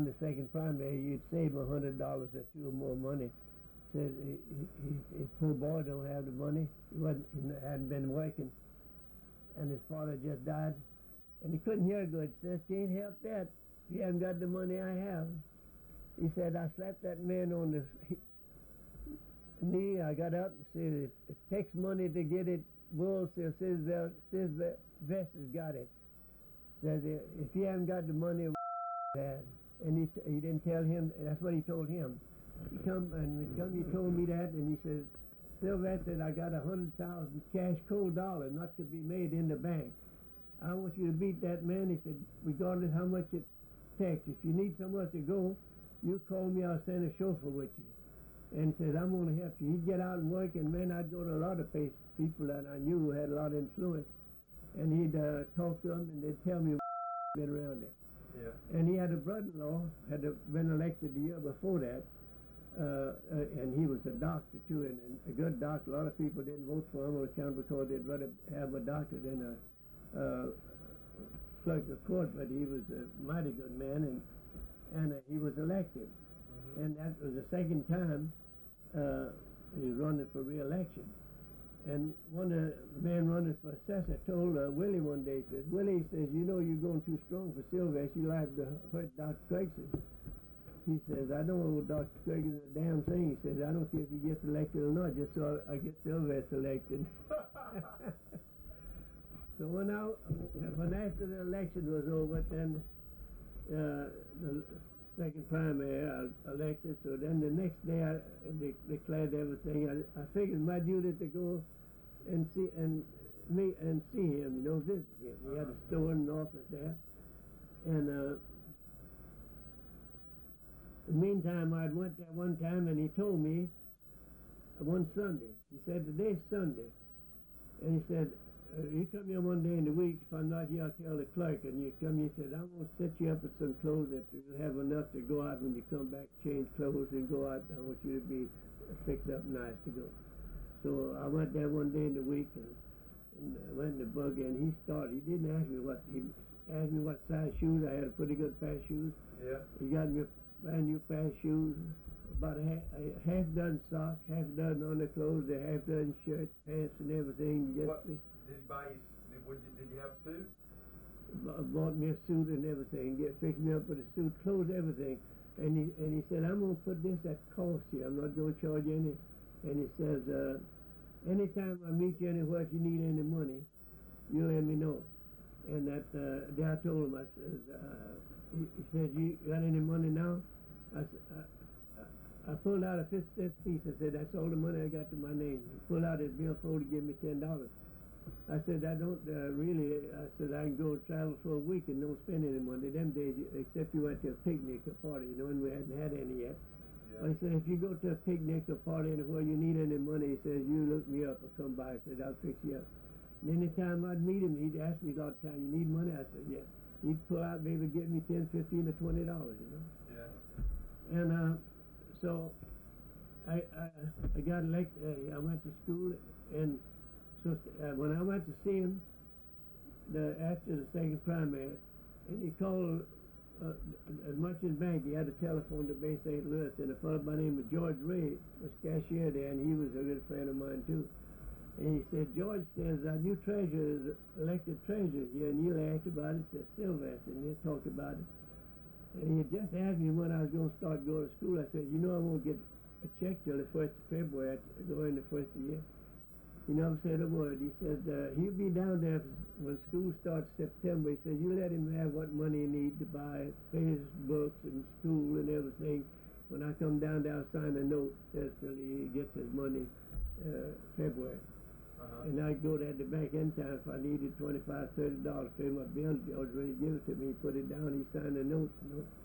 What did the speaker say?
the second primary, you'd save him $100 or two or more money. Said his poor boy don't have the money. He hadn't been working, and his father just died, and he couldn't hear good. Says, can't help that. You haven't got the money I have. He said, I slapped that man on the knee. I got up and said, it takes money to get it. Bull says Vest has got it. Says, if you haven't got the money, bad. And he didn't tell him. That's what he told him. He told me that, and he said, Sylvester, I got 100,000 cash cold dollars not to be made in the bank. I want you to beat that man regardless how much it takes. If you need somewhere to go, you call me, I'll send a chauffeur with you. And he says, I'm going to help you. He'd get out and work, and man, I'd go to a lot of people that I knew who had a lot of influence. And he'd talk to them, and they'd tell me been around it. Yeah. And he had a brother-in-law, had been elected the year before that, and he was a doctor too, and a good doctor. A lot of people didn't vote for him on account because they'd rather have a doctor than a clerk of court, but he was a mighty good man, and he was elected. Mm-hmm. And that was the second time he was running for re-election. And one of the men running for assessor told Willie one day, says, Willie, says, you know you're going too strong for Sylvester, you like to hurt Dr. Gregson. He says, I don't know Dr. Gregson's a damn thing. He says, I don't care if he gets elected or not, just so I get Sylvester elected. So when after the election was over, then the second primary I elected, so then the next day they declared everything. I figured my duty to go and see him, visit him. He had a store and an office there. And in the meantime, I went there one time, and he told me one Sunday. He said, today's Sunday. And he said, you come here one day in the week. If I'm not here, I'll tell the clerk. And you come here, he said, I'm going to set you up with some clothes that you'll have enough to go out when you come back, change clothes and go out. I want you to be fixed up nice to go. So I went there one day in the week and went in the buggy, and he started. He didn't ask me he asked me what size shoes. I had a pretty good pair of shoes. Yeah. He got me a brand new pair of shoes, about a half dozen socks, half dozen underclothes, a half dozen shirts, pants, and everything. Did he buy you? Did you have a suit? Bought me a suit and everything. Fixed me up with a suit, clothes, everything. And he said, I'm going to put this at cost here. I'm not going to charge you any. And he says, anytime I meet you anywhere, if you need any money, you let me know. And that day I told him, I says, he said, you got any money now? I pulled out a 50-cent piece. I said, that's all the money I got to my name. He pulled out his billfold to give me $10. I said, I don't I said, I can go travel for a week and don't spend any money. Them days, except you went to a picnic or party, and we hadn't had any yet. Yeah. But he said, if you go to a picnic or party anywhere you need any money, he says, you look me up or come by. I said, I'll fix you up. And any time I'd meet him, he'd ask me a lot of time, you need money? I said, yeah. He'd pull out, maybe give me $10, $15, or $20, Yeah. And so I got elected. I went to school, and so when I went to see him after the second primary, and he called at Merchant Bank. He had a telephone to Bay St. Louis, and a fellow by the name of George Ray was cashier there, and he was a good friend of mine too. And he said, George says, our new treasurer is elected treasurer here, and you'll ask about it. Said Sylvester, and they talked about it. And he had just asked me when I was going to start going to school. I said, I won't get a check till the 1st of February, going the first of the year. He never said a word. He said, he'll be down there when school starts September. He said, you let him have what money he needs to buy, pay his books and school and everything. When I come down there, I'll sign a note says till he gets his money February. And I'd go there at the bank anytime if I needed $25, $30 to pay my bill. George Ray give it to me, put it down, he signed a note.